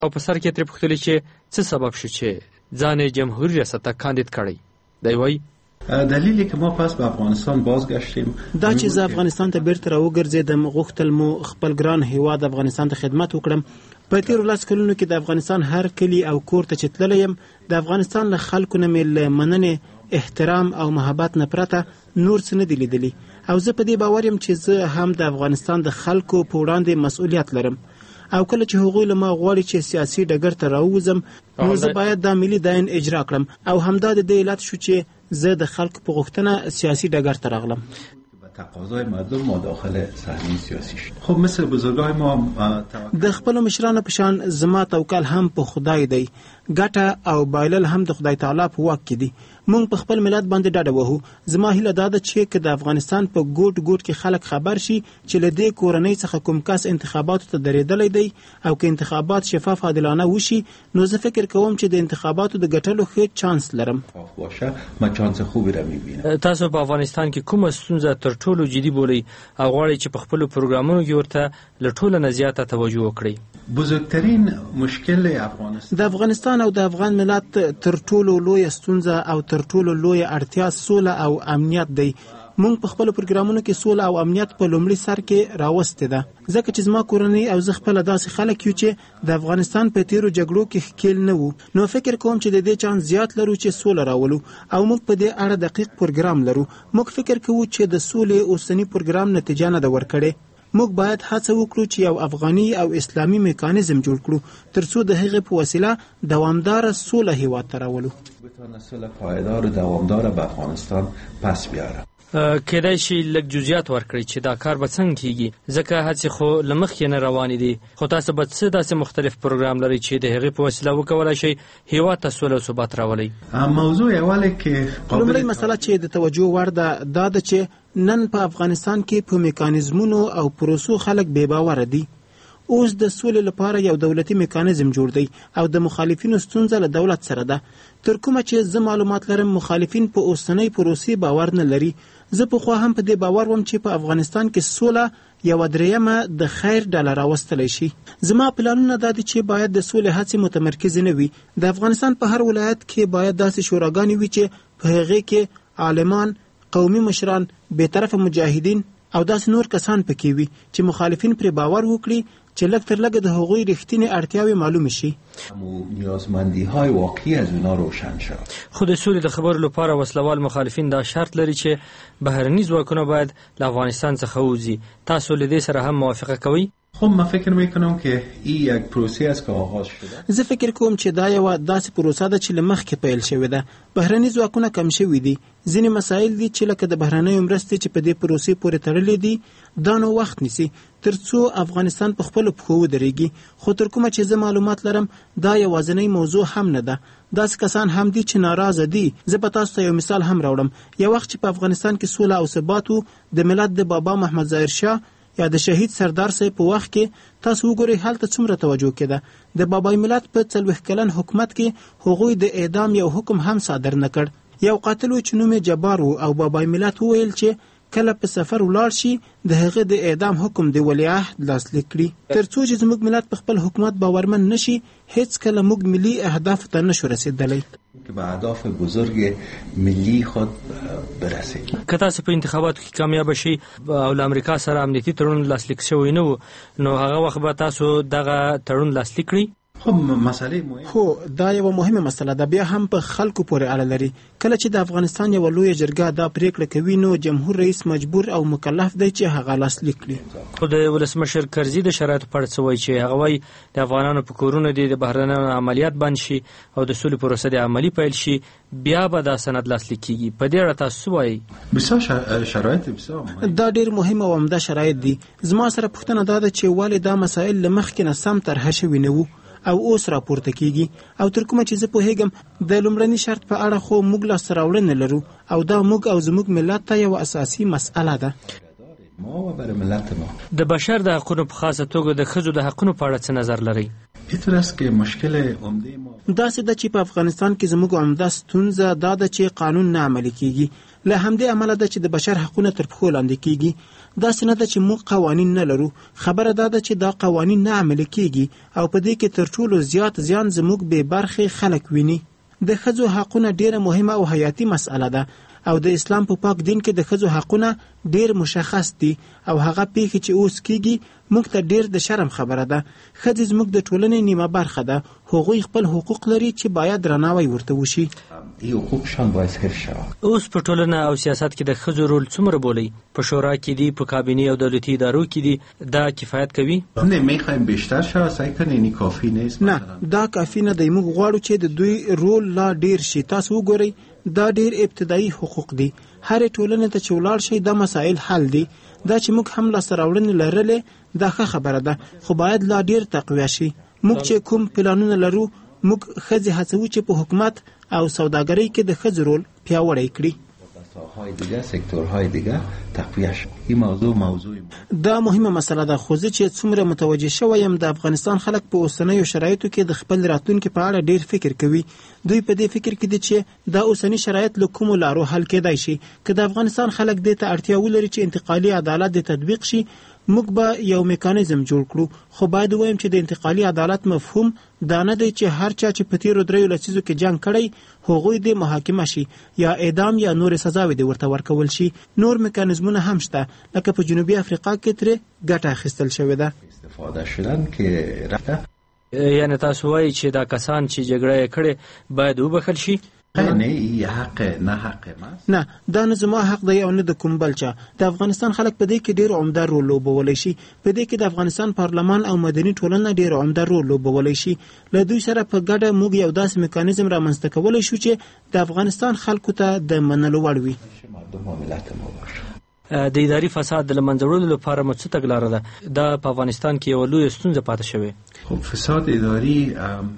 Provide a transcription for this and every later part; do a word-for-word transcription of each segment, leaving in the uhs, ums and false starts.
او په سر کې ترې پوښتلې چې څه سبب شو چې ځان جمهوری ریاست ته کاندید کړی. دی وایي دلیلی که ما پس به افغانستان بازگشتیم دا چې زه افغانستان ته بیرته راوګرځېدم، غوښتل مو خپل ګران هیواد افغانستان ته خدمت وکړم. په تیرو لس کلونو کې د افغانستان هر کلی او کور ته چې تللی یم، د افغانستان له خلکو نه مې له مننې، احترام او محبت نه پرته نور څه نه دي لیدلي. او زه په دې باور یم چې زه هم د افغانستان د خلکو په وړاندې مسؤلیت لرم. او کله چې هغوی له ما غواړي چې سیاسي ډګر ته راووځم، نو زه باید دا ملي دین اجرا کړم. او همدا د دې علت شو چې زه د خلکو په غوښتنه سیاسي ډګر ته راغلم. تقاضای مردم ما داخل صحنه سیاسی شد. خب مثل بزرگای ما د خپل مشرانو په شان زما توکل هم په خدای دی. ګټه او بایلل هم د خدای تعالی په واک کې دي. مونږ په خپل ملت باندې ډاډه وهو. زما هیله دا ده چې که د افغانستان په ګوټ ګوټ کې خلک خبر شي چې له دې کورنۍ څخه کوم کس انتخاباتو ته درېدلی دی، او که انتخابات شفاف عادلانه وشي، نو زه فکر کوم چې د انتخاباتو د ګټلو ښه چانس لرم. باشه ما چانس خوبی را میبینم. تاسو په افغانستان کې کومه ستونزه تر ټولو جدي بولئ او غواړئ چې په خپلو پروګرامونو کې ورته له ټوله نه زیاته توجه وکړئ؟ بزرگترین مشکل افغانستان د افغانستان او د افغان ملت تر ټولو لویه ستونزه او تر ټولو لویه اړتیا سوله او امنیت دی. مونږ په خپل پروګرامونو کې سوله او امنیت په لومړي سر کې راوستې ده، ځکه چې زما کورنۍ او زه خپل داسې خلک یو چې د افغانستان په تیرو جګړو کې ښکیل نه وو. نو فکر کوم چې د دې چانس زیات لرو چې سوله راولو، او موږ په دې اړه دقیق پروګرام لرو. موږ فکر کوو چې د سولې اوسنی پروګرام نتیجه نه ده ورکړې. موږ باید هڅه وکړو چې یو افغاني او اسلامي میکانیزم جوړ کړو ترڅو د هغې په وسیله دوامدار سوله هیواد ته راولو. بتونه سوله پایدار و دوامدار به افغانستان پس بیاره. کېدای شي لږ جزئیات ورکړئ چې دا کار به څنګه کیږي، ځکه هڅې خو له مخکې نه روانې دي، خو تاسو به څه داسې مختلف پروګرام لرئ چې د هغې په وسیله وکولای شئ هیواد ته سوله او ثبات راولئ؟ موضوع اوله کې لومړی مسله چې د توجه وړ ده دا ده چې نن په افغانستان کې په میکانیزمونو او پروسو خلک بې باوره دي. اوس د سولې لپاره یو دولتي میکانیزم جوړ دی او د مخالفینو ستونزه له دولت سره ده. تر کومه چې زه معلومات لرم، مخالفین په اوسنۍ پروسې باور نه لري. زه پخوا هم په دې باور وم چې په افغانستان کې سوله یوه دریمه د خیر ډله راوستلی شي. زما پلانونه دا دي چې باید د سولې هڅې متمرکزې نه وي. د افغانستان په هر ولایت کې باید داسې شوراګانې وي چې په هغې کې عالمان، قومي مشران، بېطرفه مجاهدین او داسې نور کسان پکې وي چې مخالفین پرې باور وکړي چې لږ تر لږه د هغوی رښتینې اړتیاوې معلومې شي. نیازمندی‌های واقعي از اونا روشن شد. خو د سولې د خبرو لپاره وسلوال مخالفین دا شرط لري چې بهرني ځواکونه باید له افغانستان څخه ووځي. تاسو له دې سره هم موافقه کوئ؟ خب من فکر میکنم که این یک پروسه است که آغاز شده. زه فکر کوم چې دا یو داسې پروسه ده چې له مخکې پیل شوې ده. بهرني ځواکونه کم شوي دي. ځینې مسایل دي چې لکه د بهرنیو مرستې چې په دې پروسې پورې تړلې دي، دا نو وخت نیسي تر څو افغانستان په خپلو پښو ودرېږي. خو تر کومه چې زه معلومات لرم، دا یوازینۍ موضوع هم نه ده. داسې کسان هم دي چې ناراضه دي. زه به تاسو ته یو مثال هم راوړم. یو وخت چې په افغانستان کې سوله او ثبات و، د ملت د بابا محمد ظاهر شاه یا د شهید سردار صاحب په وخت کې تاسو وګورئ هلته څومره توجه کېده. د بابای ملت په څلوېښت کلن حکومت کې هغوی د اعدام یو حکم هم صادر نه کړ. یو قاتل و چې نوم یې جبار و، او بابای ملت وویل چې کله په سفر ولاړ شي د هغه د اعدام حکم د ولیعهد لاسلیک کړي. تر څو چې زموږ ملت په خپل حکومت باورمن نشي، هیڅ کله موږ ملي اهداف ته نشو رسیدلی. که به اهداف بزرگ ملی خود برسید. که تاسو په انتخاباتو کې کامیاب شئ او له امریکا سره امنیتي تړون لاسلیک شوی نه و، نو هغه وخت به تاسو دغه تړون لاسلیک کړئ؟ خب مسئله مهمه خو دا یو مهمه مسله ده، بیا هم په خلکو پورې اړه لري. کله چې د افغانستان یو لوی جرګه دا پریکړه کوي، نو جمهور رئیس مجبور او مکلف دی چې هغه لاسلیک کړي. خو د ولسمشر کرزي د شرایطو په اړه څه وایي چې هغه وایي د افغانانو په کورونو دي د بهرنیانو عملیات بند شي او د سولې پروسه د عملي پیل شي، بیا به دا سند لاسلیک کیږي. په دې اړه تاسو وایي؟ بسیار شرایط بسیار دا ډېر مهم او عمده شرایط دي. زما سره پوښتنه دا ده چې ولې دا مسایل له مخکې نه سم طرحه شوي نه وو او اوس راپورته کیږي. او تر کومه چې زه پوهیږم د لومړني شرط په اړه خو موږ لاسته راوړنې لرو، او دا موږ او زموږ ملت ته یو اساسي مسئله ده. ما و برای ملت ما د بشر د حقونو په خاصه توګه د ښځو د حقونو په اړه څه نظر لرئ؟ اینطور است که مشکل عمده ما داسې ده چې په افغانستان کې زموږ عمده ستونزه دا ده چې قانون نه عملي کیږي. له همدې امله ده چې د بشر حقونه تر پښو لاندې کیږي. داسې نه ده چې موږ قوانین نه لرو، خبره دا ده چې دا قوانین نه عملي کیږي او په دې کې تر ټولو زیات زیان زموږ بې برخې خلک ویني. د ښځو حقونه ډیره مهمه او حیاتي مسأله ده او د اسلام په پاک دین کې د ښځو حقونه ډیر مشخص دي او هغه پیښې چې اوس کیږي موږ ته ډیر د شرم خبره ده. ښځې زموږ د ټولنې نیمه برخه ده، هغوی خپل حقوق لري چې باید درناوی ورته وشي. این حقوقشان باید حفظ شود. اوس په ټولنه او سیاست کې د ښځو رول څومره بولي؟ په شورا کې دي، په کابینه او دولتي ادارو کې دي، دا کفایت کوي؟ نه، میخوایم بیشتر شود، سعی کنین این کافی نیست. نه، دا کافی نه دی. موږ غواړو چې د دوی رول لا ډیر شي. تاسو وګورئ، دا ډیر ابتدایي حقوق دي. هر ټولنه ته چې ولاړ شي دا مسائل حل دي. دا چې موږ هم لاسته راوړنې لرلې دا ښه خبره ده، خو باید لا ډیر تقویه شي. موږ چې کوم پلانونه لرو، موږ ښځې هڅوو چې په حکومت او سوداګرۍ کې د ښځو رول پیاوړی کړي. ساحه‌های دیگه، سکتورهای دیگه تقویه شد. این موضوع موضوع دا مهمه مسله ده. خو زه چې څومره متوجه شوم د افغانستان خلک په اوسنیو شرایطو کې د خپل راتلونکي په اړه ډیر فکر کوي. دوی په دې فکر کې دي چې دا اوسنی شرایط له کومو لارو حل کېدای شي. که د افغانستان خلک دې ته اړتیا ولري چې انتقالي عدالت دې تطبیق شي، موږ به یو میکانیزم جوړ کړو. خو باید وایم چې د انتقالي عدالت مفهوم دا نه دی چې هر چا چې په تیرو دریو لسیزو کې جنگ کړی هغوی دې محاکمه شي یا اعدام یا نور سزاوي دې ورته ورکول شي. نور میکانیزمونه هم شته، لکه په جنوبي افریقا کې ترې ګټه اخیستل شوې ده. استفاده شدن که رفته یعنی تاسو وایي چې دا کسان چې جګړه یې کړې باید وبخښل شي؟ نه، ای حق نه حق ما نه، دا نه زما حق دی او نه د کوم بل چا. د افغانستان خلک په دې کې ډیر عمده رول لوبولی شي. په دې کې د افغانستان پارلمان او مدني ټولنه ډیر عمده رول لوبولی شي. له دوی سره په ګډه موږ یو داسې میکانیزم رامنځته کولی شو چې د افغانستان خلکو ته د منلو وړ وي. د اداري فساد د له منځه وړلو لپاره مو څه تګلاره ده؟ دا په افغانستان کې یوه لویه ستونزه پاتې شوې. خب فساد اداري،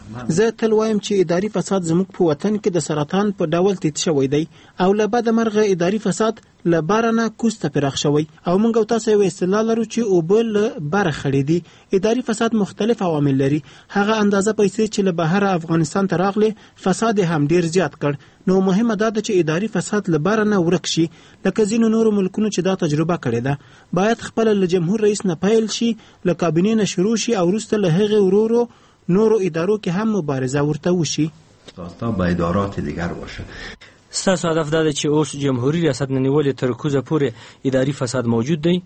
زه تل وایم چې اداري فساد زموږ په وطن کې د سرطان په ډول تیت شوی دی او له بده مرغه اداري فساد له باره نه کوز ته پراخ شوی او موږ او تاسو یو اصطلاح لرو چې اوبه له بره خړې دي. اداري فساد مختلف عوامل لري. هغه اندازه پیسې چې له بهره افغانستان ته راغلي فساد هم ډیر زیات کړ. نو مهمه دا ده چې اداري فساد له باره نه ورک شي، لکه ځینو نورو ملکونو چې دا تجربه کړې ده. باید خپله له جمهور رئیس نه پیل شي، له کابینې نه شروع شي او وروسته له هغې ورورو نورو ادارو کې هم مبارزه ورته وشي. تا به ادارات دیگر باشه. ستاسو هدف دا ده چې اوس جمهوری ریاست نه نیولې تر کوزه پورې اداري فساد موجود دی؟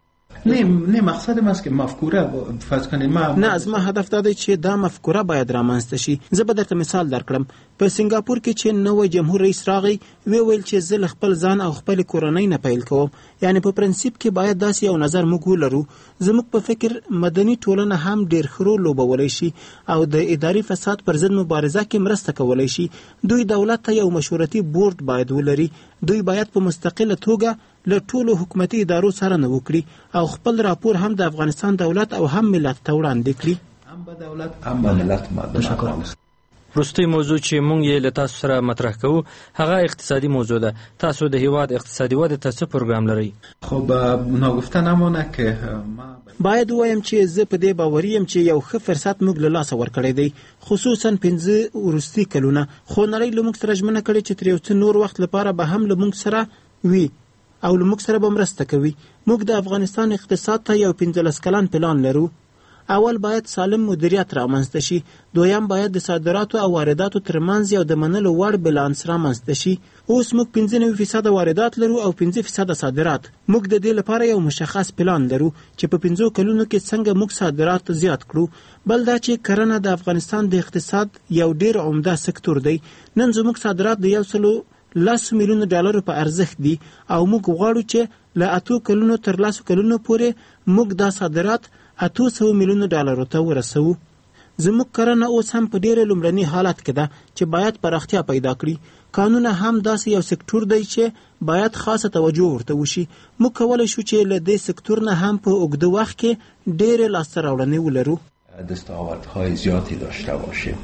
نه نه، مقصد ما است که مفکوره فرض کنید ما نه، زما هدف دا دی چې دا مفکوره باید رامنځته شي. زه به درته مثال درکړم. په سنگاپور کې چې نوی جمهور رئیس راغی وی ویل چې زه خپل ځان او خپل کورنۍ نه پیل کوم. یعنی په پرنسپ کې باید داسې یو نظر موږ ولرو. زموږ په فکر مدني ټولنه هم ډیر خرو لوبولی شي او د اداري فساد پر ضد مبارزه کې مرسته کولی شي. دوی دولت ته یو مشورتي بورډ باید ولري. دوی باید په مستقله توګه له ټولو حکومتي ادارو سره نه وکړي او خپل راپور هم د افغانستان دولت او هم ملت ته وړاندې کړي. هم به دولت هم به ملت مدنه. وروستۍ موضوع چې مونږ یې له تاسو سره مطرح کوو هغه اقتصادي موضوع ده. تاسو د هیواد اقتصادي وده ته څه پروګرام لرئ؟ خب ناگفته نمانه که ما باید وایم چې زه په دې باوري یم چې یو ښه فرصت موږ له لاسه ورکړی دی، خصوصا پنځه وروستي کلونه. خو نړۍ له موږ سره ژمنه کړې چې تر یو څه نور وخت لپاره به هم له موږ سره وي او له موږ سره به مرسته کوي. موږ د افغانستان اقتصاد ته یو پنځلس کلن پلان لرو. اول باید سالم مدیریت رامنځته شي. دویم باید د صادراتو او وارداتو ترمنځ یو د منلو وړ بالانس رامنځته شي. اوس موږ پنځه نوي فیصده واردات لرو او پنځه فیصده صادرات. موږ د دې لپاره یو مشخص پلان لرو چې په پنځو کلونو کې څنګه موږ صادرات زیات کړو. بل دا چې کرنه د افغانستان د اقتصاد یو ډیر عمده سکتور دی. نن زموږ صادرات د یو سلو لس میلیونو ډالرو په ارزښت دي او موږ غواړو چې له اتو کلونو تر لسو کلونو پورې موږ دا صادرات اتو سوه میلیونو ډالرو ته ورسوو. زموږ کرنه اوس هم په ډیره لومړني حالت کې ده چې باید پراختیا پیدا کړي. قانون هم داسې یو سکتور دی چې باید خاصه توجه ورته وشي. موږ کولی شو چې له دې سکتور نه هم په اوږده وخت کې ډیرې لاسته راوړنې ولرو. دستاوردهای زیاتی داشته باشیم.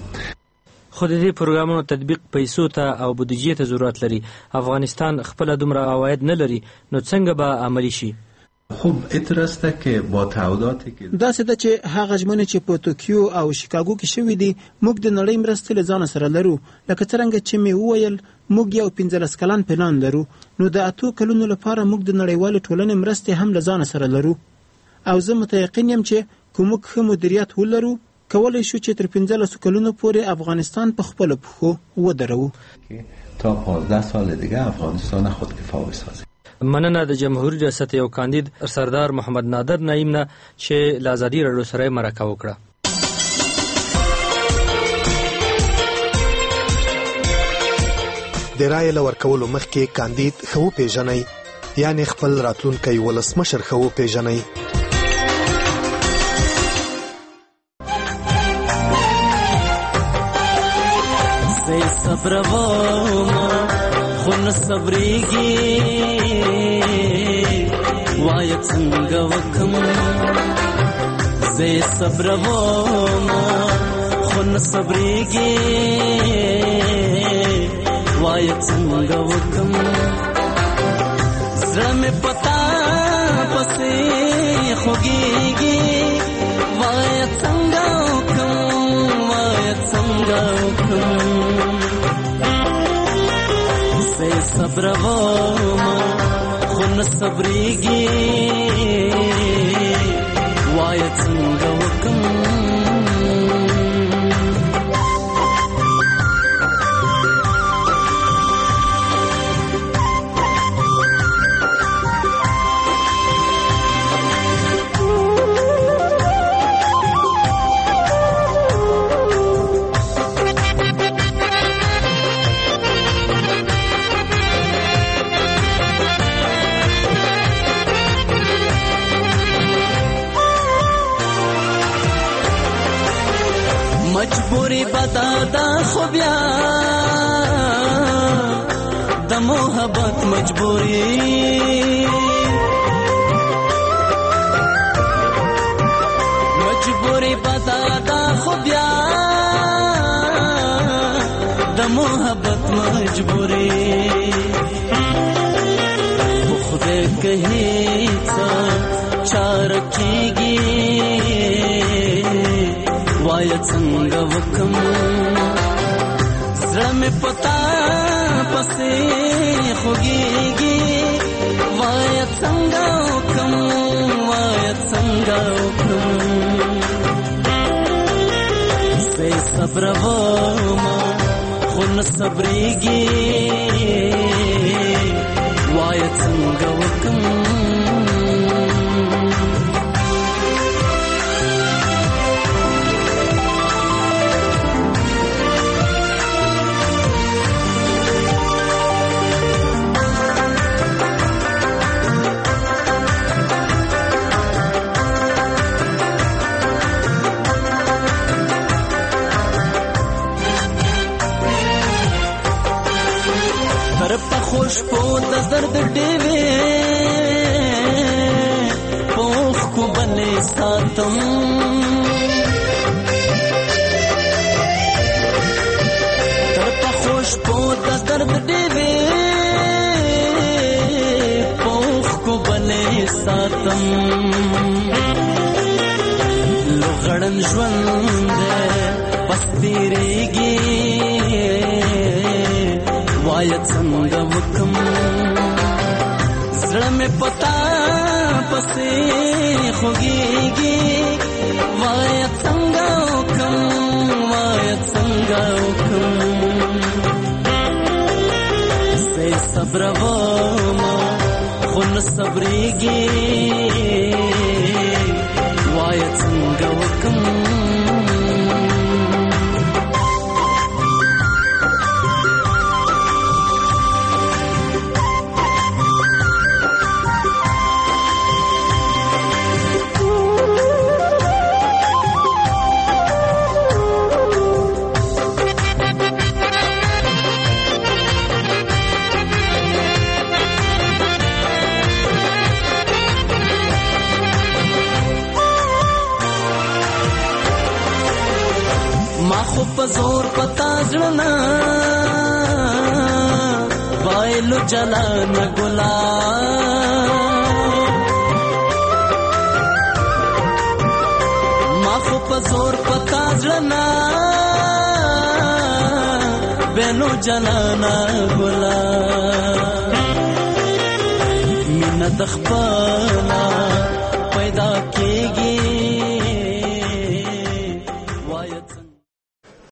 خو د دې پروګرامونو تطبیق پیسو ته او بودیجې ته ضرورت لري. افغانستان خپله دومره عواید نه لري، نو څنګه به عملي شي؟ خب اعتراض ده که با تعهداتی که دا سده چې هغه ژمنې چې په توکیو او شیکاګو کې شوې دي موږ د نړۍ مرستې له ځانه سره لرو. لکه څرنګه چې مې وویل موږ یو پنځلس کلن پلان لرو، نو د اتو کلونو لپاره موږ د نړیوالې ټولنې مرستې هم له ځانه سره لرو. او زه متیقن یم چې که موږ ښه مدیریت ولرو کولی شو چې تر پنځلسو کلونو پورې افغانستان په خپلو پښو ودرو. تا پانزده سال دیگه افغانستان خودکفا بسازه. مننه د جمهوریت ریاست یو کاندید سردار محمد نادر نعیم نه چې له ازادي راډیو سره مرکه وکړه. د رایې له ورکولو مخکې کاندید ښه وپېژنئ، یعنې خپل راتلونکی ولسمشر ښه وپېژنئ. زه صبروم خو نه صبرېږي، وایه څنګه وکم. زه صبروم خو نه صبرېږي، وایه څنګه وکم. زړه مې پتا پسې خوږېږي، وایه څنګه وکم، وایه څنګه وکم. زه صبروم خو نه صبرېږي، وایه څنګه وکم. مجبوری بدادا خو بیا د محبت مجبوری، مجبوری بدادا خو بیا د محبت مجبوری. خدای کهی څه چار کیږي، وایه څنګه وکم. زړه مې پتا پسې خوږېږي، وایه څنګه وکم، وایه څنګه وکم. زه صبروم خو نه صبرېږي، وایه څنګه وکم. خوشبو د زرد ډیوې پوخ کو بلې ساتم، تر په خوشبو د زرد ډیوې پوخ کو بلې ساتم. لوغړن ژوند بس تیریږي، وایه څنګه وکم. زړه مې پتا پسې خوږېږي، وایه څنګه وکم، وایه څنګه وکم. زه صبروم خو نه صبرېږي، وایه څنګه وکم. خو په زور پتا ځړنا وایلو جلان ګلا زور پتا ځلنا بینو جلانا ګلا مینه د خپل پیدا کېږي